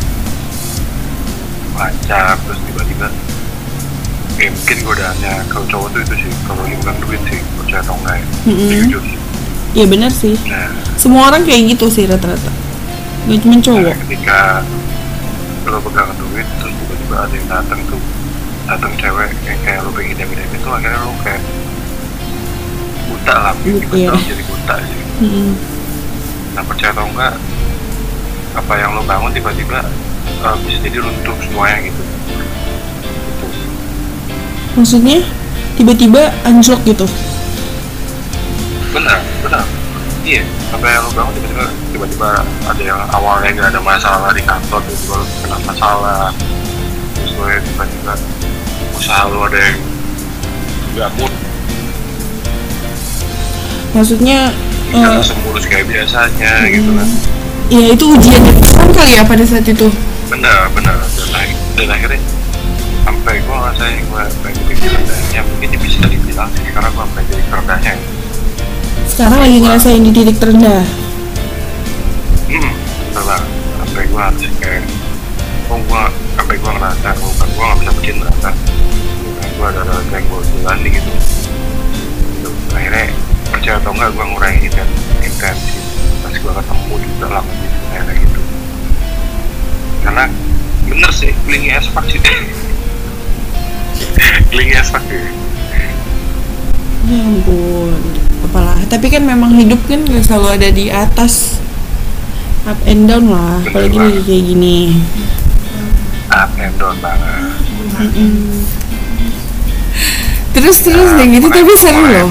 lancar, terus tiba-tiba mungkin godaannya kalau cowok tuh itu sih, kalau hiburan duit sih, percaya atau enggak ya, jujur sih. Iya benar sih. Nah, Semua orang kayak gitu sih rata-rata. Gak cuma cowok. ketika lo pegang duit terus tiba-tiba ada yang datang cewek yang kayak lo pengen demi itu, akhirnya lo kayak buta lah, Iya. jadi buta sih. Nah, percaya atau enggak, apa yang lo bangun tiba-tiba bisa jadi runtuh semuanya gitu. Maksudnya tiba-tiba anjlok gitu. Benar. Iya, apa yang lo bangun tiba-tiba ada yang awalnya nggak ada masalah di kantor, tiba-tiba lo kena masalah, terus lo tiba-tiba usaha lo ada yang nggak mood, Maksudnya nggak semulus kayak biasanya gitu kan. ya itu ujian Tuhan kali ya pada saat itu. Benar. Dan akhirnya sampai gue ngerasain gue pengen jadi kerendahnya, mungkin bisa dibilang sih karena gue pengen jadi kerendahnya ya. Sekarang lagi ngerasain di titik terendah. Bener lah, sampai gue harus kayak sampai gue ngerasa bukan gue nggak bisa bikin ngerasa gue ada yang gue jalani gitu. Akhirnya percaya atau enggak gue ngurangin intensi pas gue ketemu juga lah kayak gitu, karena bener sih clingy as fuck sih. Clingy as fuck sih. Ya ampun, apalah. Tapi kan memang hidup kan gak selalu ada di atas, up and down lah. Apalagi lagi kayak gini. Up and down banget. Terus kayak gitu, tapi seru loh.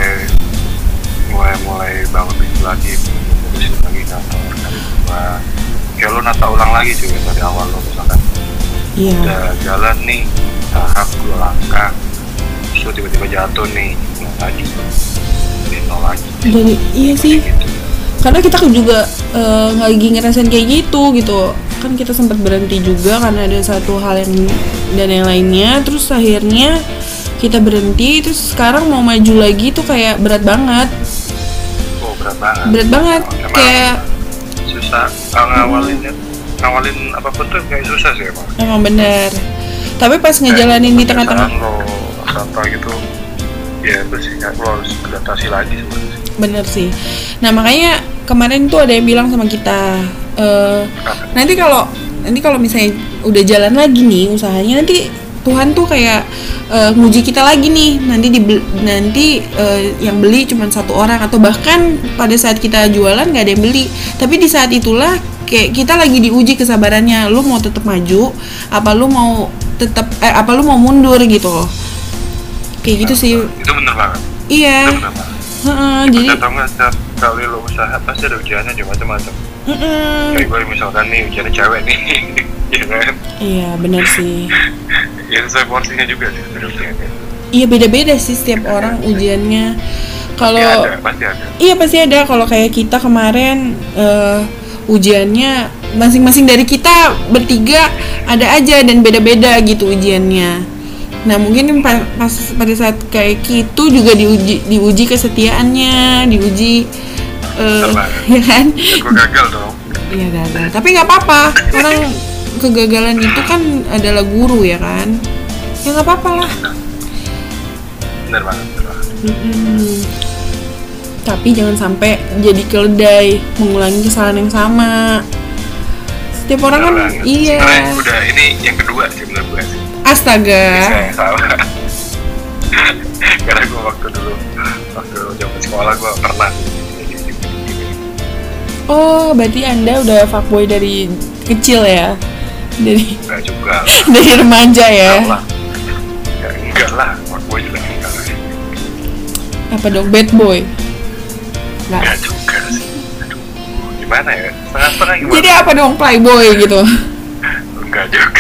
mulai bangun itu lagi, ngurusin lagi kantor dari gua. Kayak lo nata ulang lagi cuy dari awal lo misalkan. Iya. Udah jalan nih tahap 2 langkah, terus tiba-tiba jatuh nih, ulang lagi dari nol lagi. Iya sih. Gitu. Karena kita juga lagi ngerasain kayak gitu kan, kita sempat berhenti juga karena ada satu hal dan yang lainnya. Terus akhirnya kita berhenti, terus sekarang mau maju lagi tuh kayak berat banget. Berat banget. Emang Kayak susah ngawalin apapun tuh kayak susah sih emang. emang bener. Tapi pas ngejalanin di tengah-tengah, lo apa gitu, ya itu sih lo harus adaptasi lagi sebenarnya. bener sih. Nah makanya kemarin tuh ada yang bilang sama kita, nanti kalau nanti kalau misalnya udah jalan lagi nih usahanya, nanti Tuhan tuh kayak nguji kita lagi nih, nanti yang beli cuma satu orang, atau bahkan pada saat kita jualan nggak ada yang beli, tapi di saat itulah kayak kita lagi diuji kesabarannya, lu mau tetap maju apa lu mau mundur gitu loh, kayak gitu sih. Itu bener banget. Iya. Itu bener banget. Jadi atau nggak, setiap kali lo usaha pasti ada ujiannya macam-macam. Kayak gue misalkan nih ujiannya cewek nih, ya kan? Iya benar sih. Ya sesuai porsinya juga sih ujiannya. Iya beda-beda sih setiap orang ujiannya. Kalau pasti ada. Iya pasti ada. Kalau kayak kita kemarin ujiannya masing-masing dari kita bertiga ada aja dan beda-beda gitu ujiannya. Nah mungkin pas pada saat kayak gitu juga diuji kesetiaannya, diuji ya kan? Gue gagal dong. Iya gagal. Tapi nggak apa-apa. Orang kegagalan itu kan adalah guru ya kan? Ya nggak apa-apa lah. Bener banget. Tapi jangan sampai jadi keledai mengulangi kesalahan yang sama. Setiap orang kan iya. Sebenarnya udah ini yang kedua sih menurut gue sih. Astaga. Saya salah. Karena gue waktu zaman sekolah gue pernah. Oh, berarti Anda udah fuckboy dari kecil ya? Enggak juga. Dari remaja ya? Enggak lah, fuckboy juga enggak lah. Apa dong, bad boy? Enggak juga sih. Aduh, gimana ya? Setengah-setengah gimana? Jadi apa dong, playboy gitu? Enggak juga.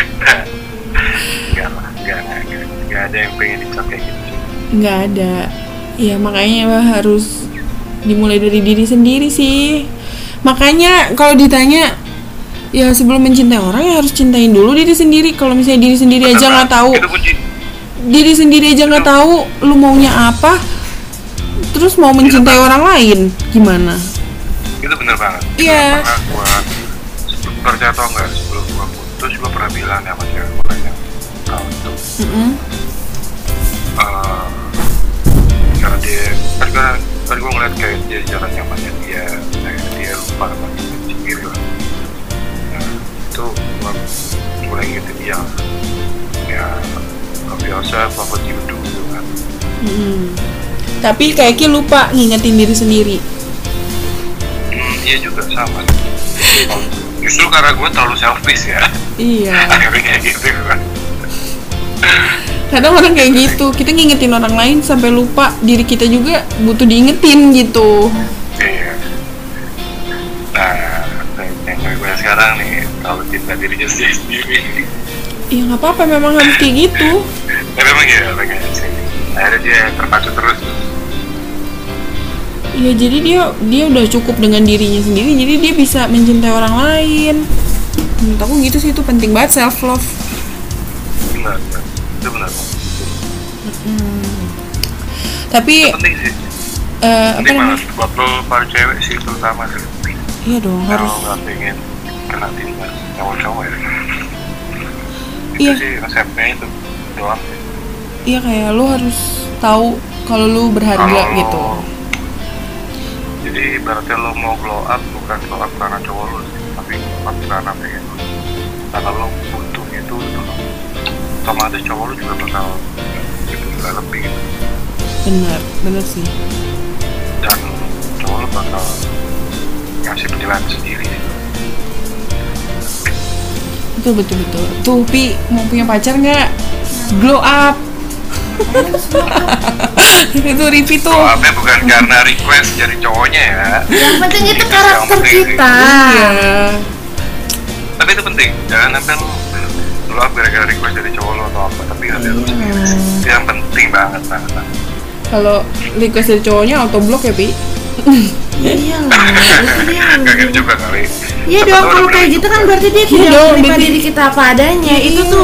Enggak ada yang pengen dicap kayak gitu. Enggak ada. Ya makanya harus dimulai dari diri sendiri sih. Makanya kalau ditanya ya sebelum mencintai orang ya harus cintain dulu diri sendiri. Kalau misalnya diri sendiri aja nggak tahu, diri sendiri aja nggak tahu lu maunya apa, terus mau mencintai orang lain gimana? Itu bener banget. Iya. Gua percaya atau enggak, sebelum gua putus gua pernah bilang ya sama cewek gua yang tahun itu. Karena dia kan gue ngeliat kayak dia jalan nyamannya dia lupa sama diri sendiri lah. Nah itu gue mulai ngingetin dia ya biasa apa dulu kan. Tapi kayaknya lupa ngingetin diri sendiri. Iya juga sama. Justru karena gue terlalu selfish ya. Iya. Akhirnya kayak gitu kan. Kadang orang kayak gitu, kita ngingetin orang lain sampai lupa diri kita juga butuh diingetin gitu. Iya. Nah, yang gue sekarang nih kalau cinta dirinya sendiri. Ya nggak apa-apa, memang harus kayak gitu. Ya memang ya, kayaknya sih. Akhirnya dia terpacu terus. Iya, jadi dia udah cukup dengan dirinya sendiri, jadi dia bisa mencintai orang lain. Menurut aku gitu sih, itu penting banget, self love. Benar. Itu benar. Tapi penting sih. Penting banget buat lo para cewek sih terutama sih. Iya dong, harus. Kalau nggak pengen kena timnas cowok-cowok ya. Iya. Itu sih resepnya itu doang sih. Iya, kayak lo harus tahu kalau lo berharga gitu. Jadi berarti lo mau glow up bukan glow up karena cowok lo sih, tapi glow up karena pengen lo. Karena lo butuh itu otomatis cowok lo juga bakal gitu juga lebih gitu. Bener sih. Dan cowok lo bakal ngasih penilaian sendiri gitu. Betul. Tuh Pi, mau punya pacar nggak? Glow up. Itu Ripi tuh. Glow upnya bukan karena request dari cowoknya ya. Yang penting itu karakter kita. Iya. Tapi itu penting, jangan sampai lo glow up gara-gara request dari cowok lo atau apa, tapi ada lo sendiri. Itu yang penting banget. Kalau request dari cowoknya auto block ya Pi. Iya lah, itu dia. Gak gitu juga kali. Iya dong, kalau kayak gitu kan berarti dia tidak menerima diri kita apa adanya. Itu tuh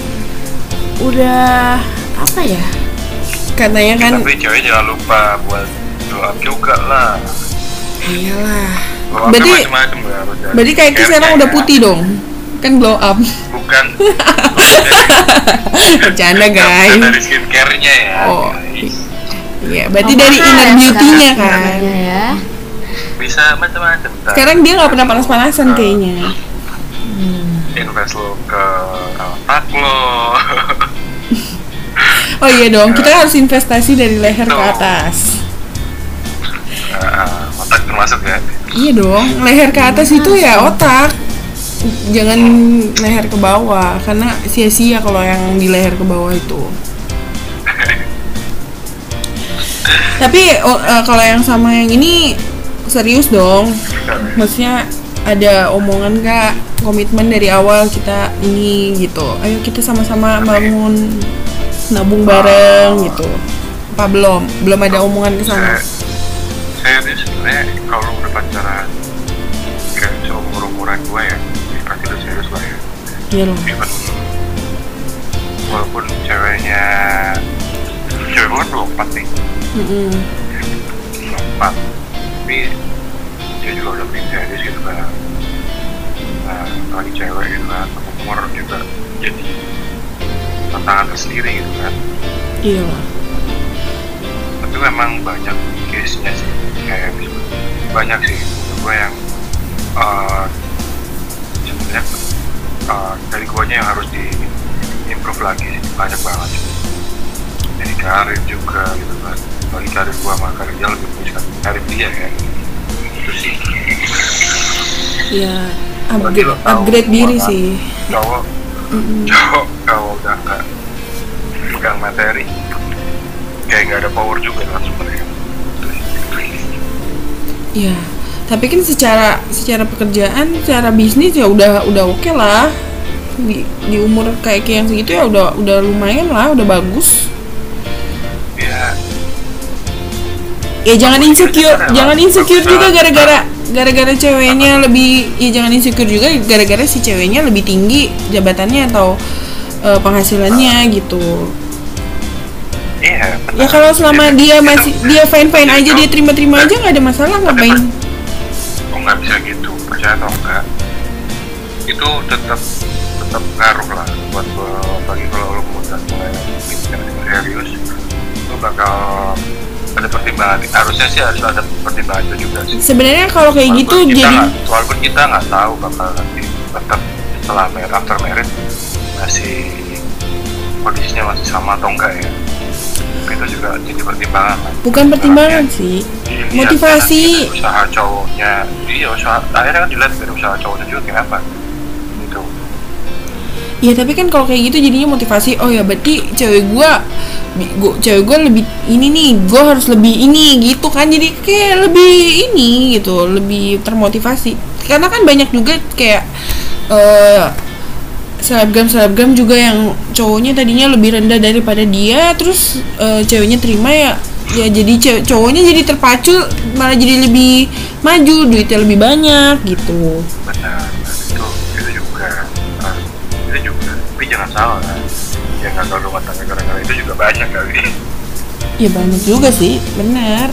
udah apa ya? Katanya kan. Tapi cewek jangan lupa buat glow up juga lah. Iyalah. Berarti berarti kayak itu sekarang udah putih dong. Kan glow up. Bukan. Bercanda guys. Bukan dari skincare-nya ya. Oh. Guys. Iya, berarti dari inner beauty-nya kan. Ya. Bisa macam-macam. Sekarang dia nggak pernah panas-panasan kayaknya. invest lo ke otak lo. Oh iya dong, kita harus investasi dari leher ke atas. Otak termasuk ya? Iya dong, leher ke atas itu ya otak. Jangan leher ke bawah, karena sia-sia kalau yang di leher ke bawah itu. Tapi kalau yang sama yang ini serius dong. Maksudnya ada omongan Kak, komitmen dari awal kita ini gitu. Ayo kita sama-sama bangun, nabung bareng gitu. Apa belum? Belum ada omongan ke sana. Saya sebenarnya kalau udah pacaran kayak seumur-umuran gue ya, pasti udah serius lah ya. Iya loh. Even walaupun cewek gue kan 24 nih. 24, tapi dia juga udah lebih serius gitu kan. Nah, lagi cewek gitu kan, umur juga jadi tantangan tersendiri gitu kan. Iya lah. Tapi memang banyak case-nya sih, kayak banyak sih gue yang sebenarnya dari guanya yang harus di-improve lagi sih, banyak banget sih. Dari karir juga gitu kan, bagi karir gua sama karir dia lebih bagus kan karir dia ya, itu sih. Iya, upgrade diri kan, sih. Cowok kalau udah nggak pegang materi kayak nggak ada power juga kan sebenarnya. Iya, tapi kan secara pekerjaan, secara bisnis ya udah oke lah. Di umur kayak yang segitu ya udah lumayan lah, udah bagus. Ya jangan insecure juga gara-gara ceweknya lebih, ya jangan insecure juga gara-gara si ceweknya lebih tinggi jabatannya atau penghasilannya gitu. Iya. Ya kalau selama dia fine aja, dia terima aja, nggak ada masalah, ngapain? Oh nggak bisa gitu, percaya atau enggak? Itu tetap ngaruh lah buat bagi kalau lo udah mulai serius, lo bakal ada pertimbangan. Harusnya sih harus ada pertimbangan itu juga sih. Sebenarnya kalau kayak gitu walaupun kita nggak tahu bakal nanti tetap setelah after marriage masih kondisinya masih sama atau enggak ya. Itu juga jadi pertimbangan lah. Bukan pertimbangan sih, motivasi. Usaha cowoknya, akhirnya kan dilihat dari usaha cowoknya juga kayak apa gitu. Ya tapi kan kalau kayak gitu jadinya motivasi. Oh ya berarti cewek gue lebih ini nih, gue harus lebih ini gitu kan. Jadi kayak lebih ini gitu, lebih termotivasi. Karena kan banyak juga kayak selebgram juga yang cowoknya tadinya lebih rendah daripada dia, terus ceweknya terima ya jadi cowoknya jadi terpacu, malah jadi lebih maju, duitnya lebih banyak gitu. Benar, itu juga tapi jangan salah kan, yang gagal rumah tangga gara-gara itu juga banyak kali. Ya banyak juga sih, benar.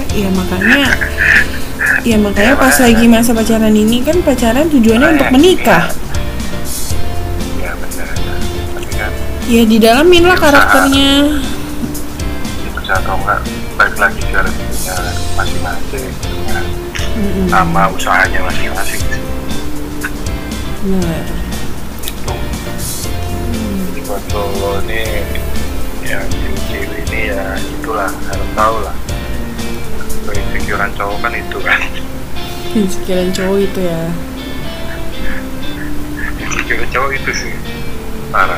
Ya makanya pas lagi masa pacaran ini kan pacaran tujuannya untuk menikah. Ya benar. Tapi kan ya didalamin lah karakternya. Itu atau enggak balik lagi ke rezekinya masing-masing kan. Sama usahanya masing-masing sih. Benar. Jadi buat lo nih yang cewek ini ya itulah, harus tahu lah insecurean cowok kan itu kan. Insecurean cowok itu ya. Insecurean cowok itu sih parah.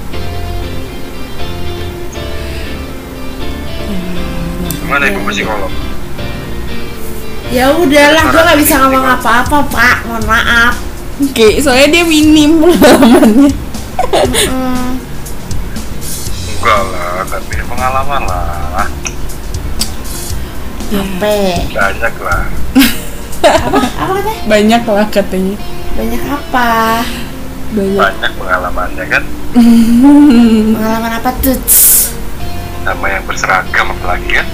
Gimana ibu psikolog? Ya udahlah, gue nggak bisa ngomong apa-apa Pak, mohon maaf. Oke, soalnya dia minim pengalamannya. Enggak lah, tapi pengalaman lah. Banyak lah. Apa katanya? Banyak lah katanya. Banyak apa? Banyak pengalamannya kan. Pengalaman apa tuh? Sama yang berseragam apalagi kan.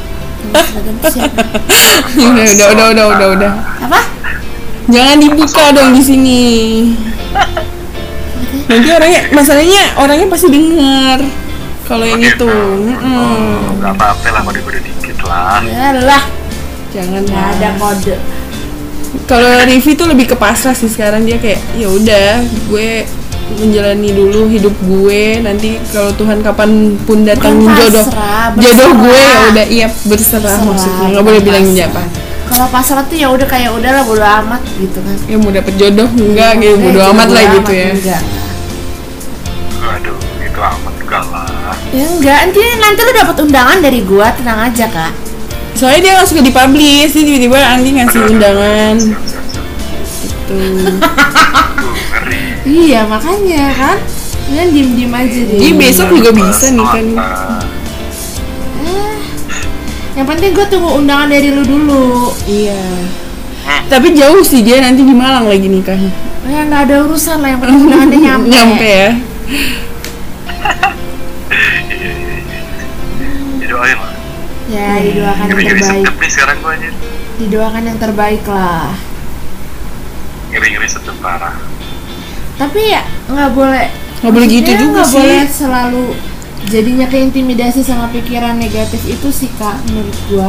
Udah. Apa? Jangan dibuka dong di sini. Nanti masalahnya pasti dengar. Kalau yang itu. Enggak apa-apa lah, kode-kode dikit lah. Yalah. Jangan ada kode. Kalau Rivi tuh lebih ke pasrah sih sekarang, dia kayak ya udah gue menjalani dulu hidup gue, nanti kalau Tuhan kapanpun datang Bukan jodoh pasrah, jodoh berserah. gue ya udah iya berserah maksudnya, nggak boleh bilang apa. Kalau pasrah tuh ya udah kayak udahlah bodo amat gitu kan. Ya mau dapet jodoh enggak gitu, bodo amat lah gitu ya. Enggak. Aduh, itu amat enggak lah. Ya enggak, nanti lu dapat undangan dari gua, tenang aja kak. Soalnya dia nggak suka dipublish, dia tiba-tiba Andi ngasih undangan gitu. Ngeri. Iya makanya kan, kalian diem aja deh. Jadi besok juga bisa nih kan. Yang penting gua tunggu undangan dari lu dulu. Iya. Tapi jauh sih dia, nanti di Malang lagi nikahnya. Ya nggak ada urusan lah, yang penting undangannya nyampe. Nyampe ya. Iya. Didoain lah. Ya didoakan yang Ngeri-ngeri terbaik. sedep nih sekarang gua aja. Didoakan yang terbaik lah. Ngeri-ngeri sedep parah. Tapi ya nggak boleh gitu maksudnya juga nggak sih. boleh selalu jadinya keintimidasi sama pikiran negatif itu sih kak, menurut gua.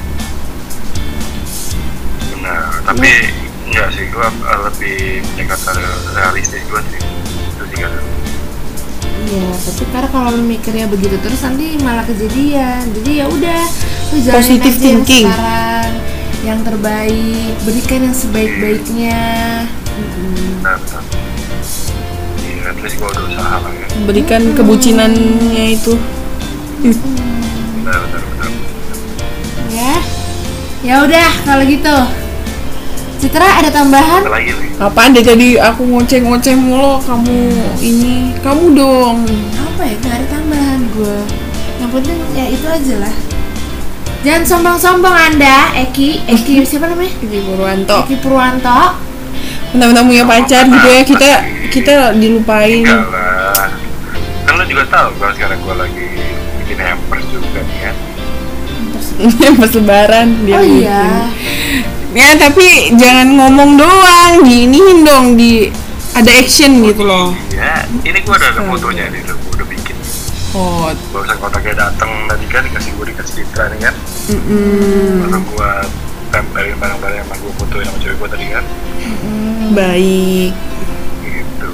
Nah, tapi enggak sih, gua lebih pendekatan realistis gua sih. Itu sih kan. Iya, tapi karena kalau lu mikirnya begitu terus nanti malah kejadian. Jadi ya udah, lu jalanin Positive aja yang thinking. sekarang, yang terbaik, berikan yang sebaik-baiknya. Benar. Iya, at least gua udah usaha lah ya. Berikan kebucinannya itu. Benar. Ya, ya udah kalau gitu. Citra ada tambahan? Apa lagi nih? Apaan deh tadi aku ngoceh-ngoceh mulu, kamu dong. Apa ya? Gak ada tambahan gue. Yang penting ya itu aja lah. Jangan sombong-sombong Anda, Eki siapa namanya? Ini Purwanto. Eki Purwanto. Mentang-mentang punya pacar gitu ya, kita dilupain. Enggak lah. Kan lo juga tahu kalau sekarang gua lagi bikin hampers juga nih kan. Pas lebaran dia Oh bikin. iya. Ya tapi jangan ngomong doang, diiniin dong, ada action gitu loh. Iya, ini gua ada fotonya nih, gua udah bikin. Oh, Barusan kontaknya datang tadi kan dikasih Citra nih kan. Lalu gua tempelin barang-barang yang gua fotoin sama cewek gua tadi kan. baik. Gitu.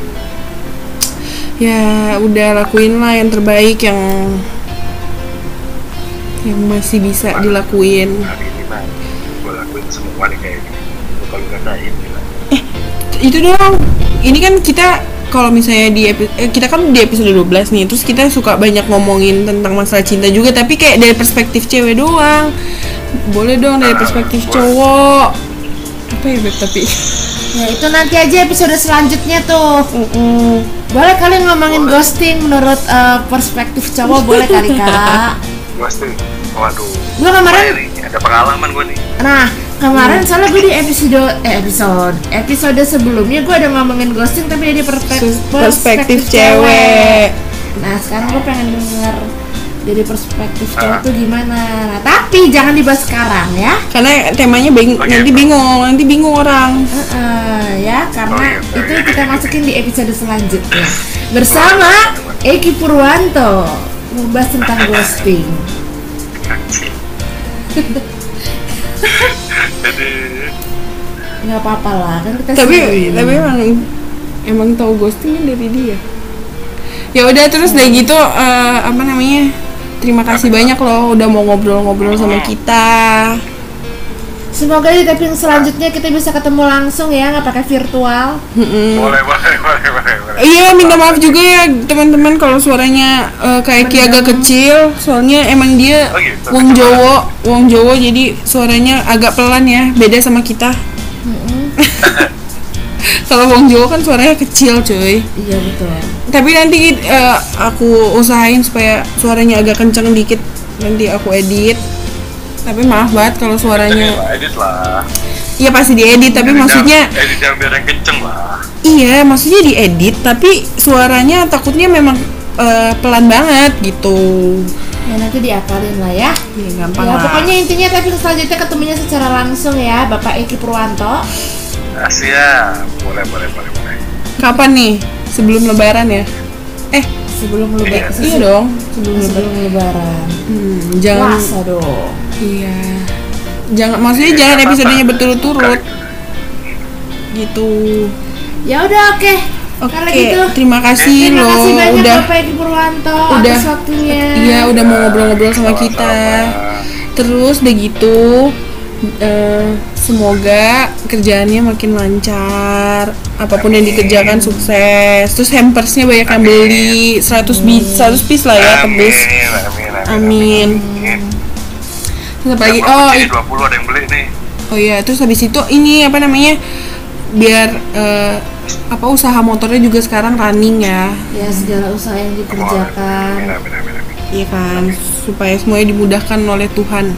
Ya udah lakuin lah yang terbaik yang masih bisa dilakuin. Hari ini mah gua lakuin semua nih kayak gini. Gua kalau ngerjain gila. Itu dong. Ini kan kita kalau misalnya kita kan di episode 12 nih, terus kita suka banyak ngomongin tentang masalah cinta juga, tapi kayak dari perspektif cewek doang. Boleh dong dari perspektif cowok. Apa ya Beb tapi? Ya itu nanti aja episode selanjutnya tuh. Boleh kali ngomongin ghosting menurut perspektif cowok, boleh kali kak. Ghosting. Waduh. Gue kemarin ada pengalaman gua nih. Nah, kemarin soalnya gue di episode sebelumnya gue ada ngomongin ghosting tapi dari Perspektif cewek. Nah, sekarang gue pengen denger dari perspektif cowok tuh gimana. Nah, tapi jangan dibahas sekarang ya. Karena temanya nanti bingung orang. Ya, karena Oh, iya. itu kita masukin di episode selanjutnya bersama Eki Purwanto membahas tentang ghosting. Anjing. Jadi Nggak apa-apa lah, kan kita Tapi sendiri. emang tahu ghosting kan dari dia. Ya udah terus dari gitu apa namanya? Terima kasih banyak loh udah mau ngobrol-ngobrol sama kita. Semoga di taping selanjutnya kita bisa ketemu langsung ya, nggak pakai virtual. boleh. Iya, minta maaf juga ya teman-teman kalau suaranya kayak Ki agak kecil, soalnya emang dia Oh gitu, wong Jawa jadi suaranya agak pelan ya, beda sama kita. Kalau wong Jawa kan suaranya kecil, cuy. Iya betul. Tapi nanti aku usahain supaya suaranya agak kenceng dikit, nanti aku edit. Tapi maaf banget kalau suaranya. Edit lah. Iya pasti diedit, tapi maksudnya edit yang biar yang kenceng lah. iya, maksudnya diedit, tapi suaranya takutnya memang pelan banget gitu. Ya nanti diakalin lah ya. Ya gampang Ya lah. pokoknya intinya tapi selanjutnya ketemunya secara langsung ya, Bapak Eki Purwanto. Siap, boleh. Kapan nih? Sebelum lebaran ya? Sebelum lebaran. Iya dong, sebelum lebaran. Sebelum lebaran. Jangan Puasa dong. iya. Maksudnya jangan episodenya berturut-turut. Gitu. Ya udah oke. Oke, Kalau gitu, terima kasih terima kasih loh banyak udah Bapak Edi Purwanto udah atas waktunya. iya udah mau ngobrol-ngobrol sama kita. Terus udah gitu semoga kerjaannya makin lancar, apapun yang dikerjakan sukses. Terus hampersnya banyak yang beli 100 piece lah ya, tebus. Amin. Terus apa lagi? Oh, 20 ada yang beli nih. oh iya, terus habis itu ini apa namanya? Biar apa usaha motornya juga sekarang running ya. Ya, segala usaha yang dikerjakan. Iya kan, supaya semuanya dimudahkan oleh Tuhan.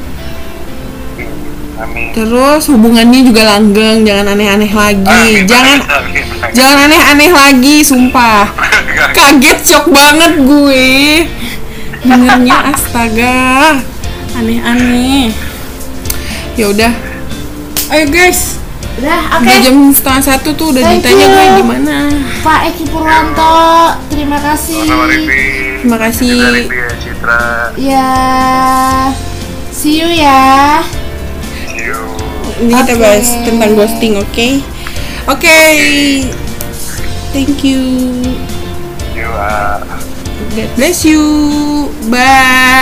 Amin. Terus hubungannya juga langgeng, jangan aneh-aneh lagi. Jangan aneh-aneh lagi, sumpah. Kaget, shock banget gue. Dengernya astaga. Aneh-aneh. Ya udah. Ayo guys. Udah, oke. Udah jam 12:30 tuh udah Thank ditanya you. gue gimana. Pak Eki Purwanto, terima kasih. Sama Rivi. Terima kasih. Juga Rivi ya, Citra. Ya, see you ya. See you. Ini kita Oke. bahas tentang ghosting, oke? Oke. Thank you. You God bless you. Bye.